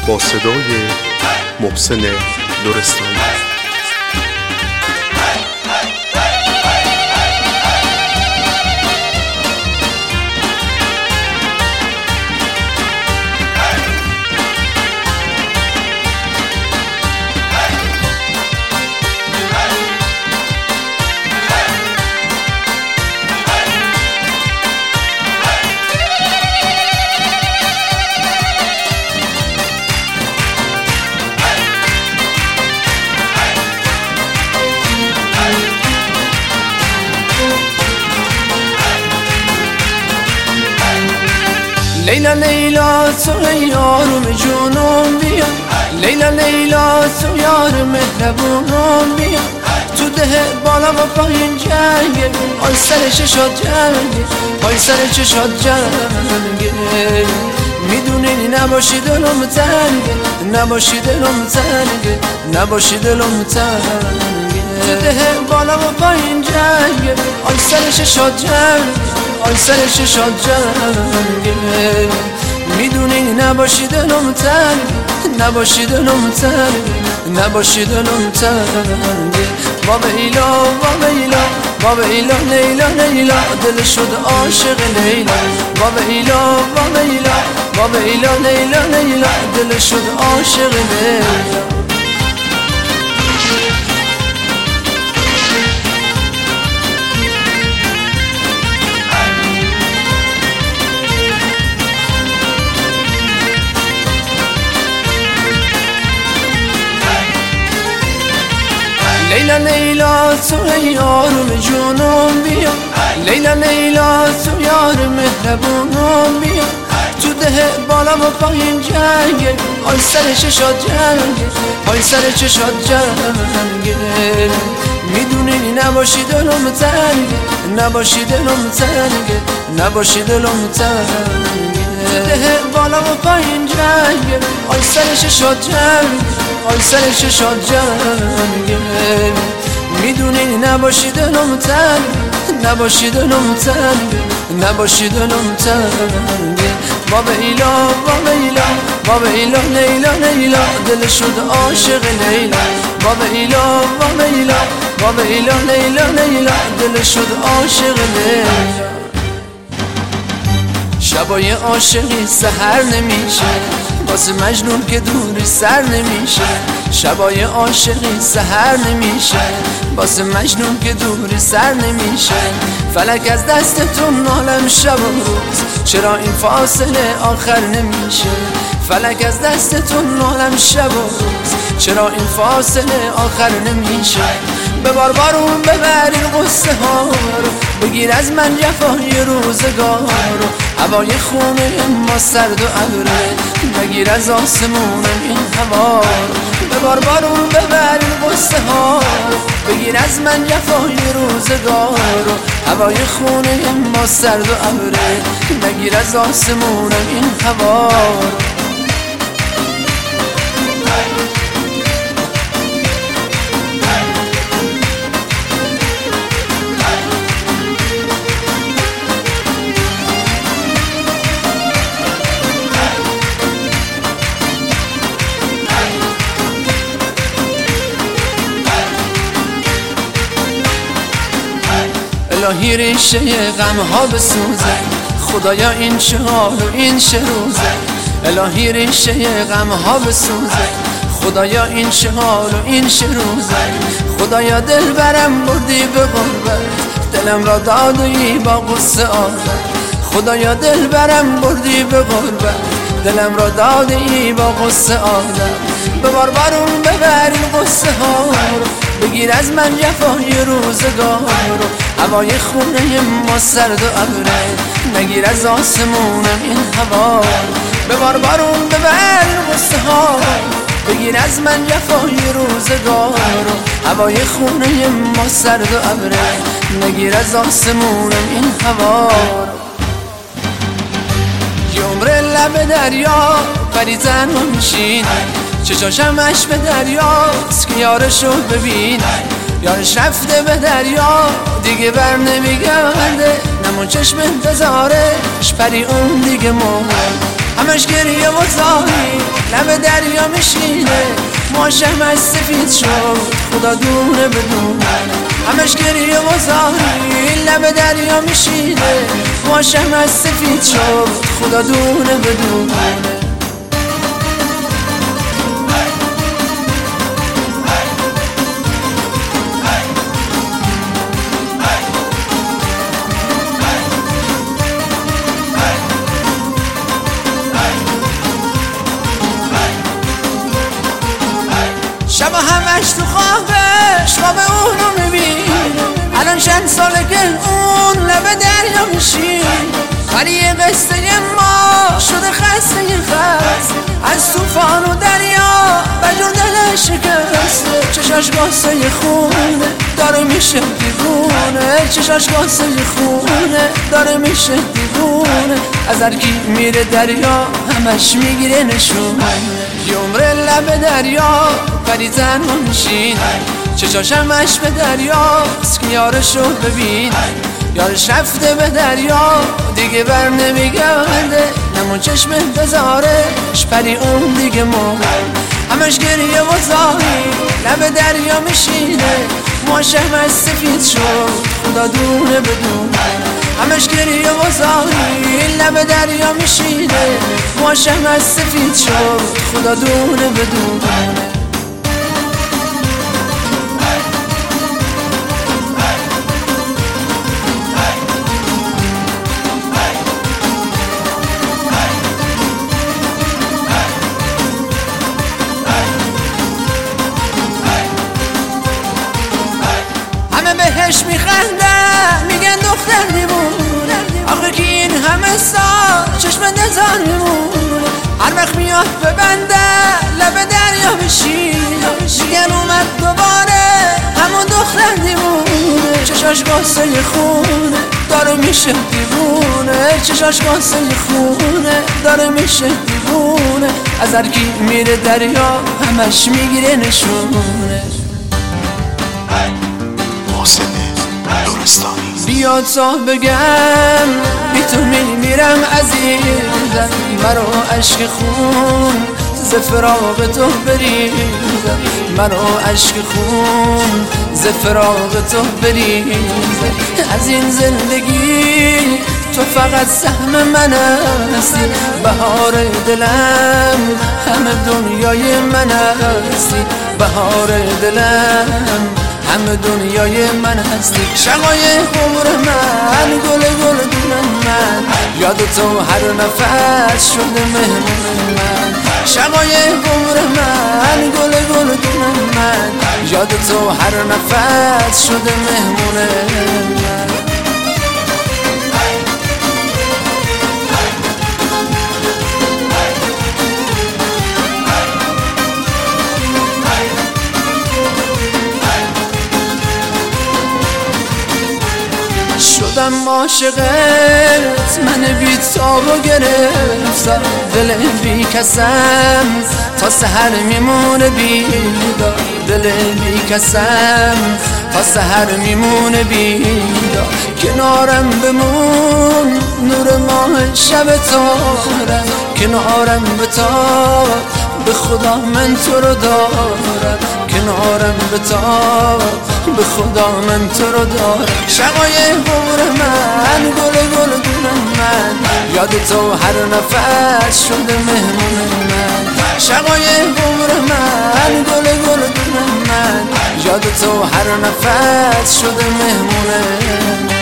با صدای محسن لرستانی. لیلا لیلا تو یارم جونم بیا، لیلا لیلا تو یار مهربونم بیا. تو ده بالا و پایین جنگه، آی سر چشات جنگه، آی سر چشات جنگه. میدونی نباشی دلم تنگه، نباشی دلم تنگه، نباشی دلم تنگه. تو ده بالا و پایین جنگه، آی سر چشات جنگه، آی سر چشات جنگه. میدونی نباشی دلم تنگه، نباشی دلم تنگه، نباشی دلم تنگه. بابا ایلا بابا ایلا بابا ایلا لیلا لیلا، دل شد عاشق لیلا. بابا ایلا بابا ایلا بابا ایلا لیلا لیلا، دل شد عاشق لیلا. لیلا لیلا تو یارم جونم بیا، لیلا لیلا تو یار مهربونم بیا. تو ده بالا و پایین جنگه، آی سر چشات جنگه، آی سر چشات جنگه. میدونی نباشی دلم تنگه، نباشی دلم تنگه، نباشی دلم تنگه. ده بالا و پایین جنگه، آی سر چشات جنگه، آی سر چشات جنگه. میدونی نباشی دلم تنگه، نباشی دلم تنگه، نباشی دلم تنگه. بابا ایلا بابا ایلا بابا ایلا لیلا لیلا، دل شد عاشق لیلا. بابا ایلا بابا ایلا بابا ایلا لیلا لیلا، دل شد عاشق لیلا. شبای عاشقی سحر نمیشه، واسه مجنون که دوری سر نمیشه. شبای عاشقی سحر نمیشه، واسه مجنون که دوری سر نمیشه. فلک از دستتون نالم شب و روز، چرا این فاصله آخر نمیشه. فلک از دستتون نالم شب و روز، چرا این فاصله آخر نمیشه. ببار بارون ببر این قصه ها رو، بگیر از من جفای روزگار رو. هوای خونه ما سرد و ابره، بگیر از آسمون این هوا رو. ببار بارون ببر این قصه ها رو، بگیر از من جفای روزگار رو. هوای خونه ما سرد و ابره، بگیر از آسمون این هوا رو. الهی ریشه غم ها بسوزه، خدایا این چه حال و این چه روزه. الهی ریشه غم ها بسوزه، خدایا این چه حال و این چه روزه. خدایا دل برم بردی به غربت، دلم را دادی با غصه عادت. خدایا دل برم بردی به غربت، دلم را دادی با غصه عادت. ببار بارون ببر این قصه ها رو، بگیر از من جفای روزگار رو. هوای خونه ما سرد و ابره، نگیر از آسمونم این هوا رو. ببار بارون ببر این قصه ها رو، بگیر از من جفای روزگار رو. هوای خونه ما سرد و ابره، نگیر از آسمونم این هوا رو. یه عمر لب دریا پریزن و میشین، چشاشمش به دریاست که یارشو ببین. یارش رفته به دریا دیگه بر نمیگرده، نمون چشم انتظارش پری اون دیگه مرد. همش گریه و زاری لب دریا میشینه ماشم از سفید شد خدا دونه بدونه همش گریه و زاری لب دریا میشینه ماشم از سفید شد خدا دونه بدونه شب همش تو خوابش خواب اونو میبینه الان چند ساله که اون لب دریا میشین ولی یه قصه ما شده خسته خست از طوفان و دریا بجور دلش شکسته چشاش قصه خونه داره میشه دیوونه چشاش قصه خونه داره میشه دیوونه از هر کی میره دریا همش میگیره نشونه یه عمر لب دریا ولی تنها میشین چشاش همش به دریاست که یارشو ببین یارش رفته به دریا دیگه بر نمیگرده همون چشم انتظارش پری اون دیگه مرد همش گریه و زاری لب دریا میشینه ماشم از سفید شد خدا دونه بدونه همش گریه و زاری لب دریا میشینه ماشم از سفید شد خدا دونه بدونه بهش میخندن میگن دختر دیوونه آخه که این همه سال چشم نزار میمونه هر وقت میاد ببنده لب دریا بشین میگن اومد دوباره همون دختر دیوونه چشاش قصه خونه داره میشه دیوونه چشاش قصه خونه داره میشه دیوونه از هر کی میره دریا همش میگیره نشونه محسن لرستانی بیاد تا بگم بی تو میمیرم عزیزم مرا عشق خون ز فراق تو بریزم مرا عشق خون ز فراق تو بریزم از این زندگی تو فقط سهم من هستی بهار دلم همه دنیای من هستی بهار دلم همه دنیای من هستی شقای عمر من گل دونم من یاد تو هر نفس شده مهمون من شقای عمر من گل دونم من یاد تو هر نفس شده مهمون من شدم عاشقت من بی تاب گرفتم دل بی کسم تا سحر میمونه بیدار دل بی کسم تا سحر میمونه بیدار کنارم بمون نور ماه شب تارم کنارم بتاب به خدا من تو رو دارم کنارم بتاب به خدا من تو رو دارم شقای عمر من گل دونم من یاد تو هر نفس شده مهمون من شقای عمر من گل دونم من یاد تو هر نفس شده مهمون من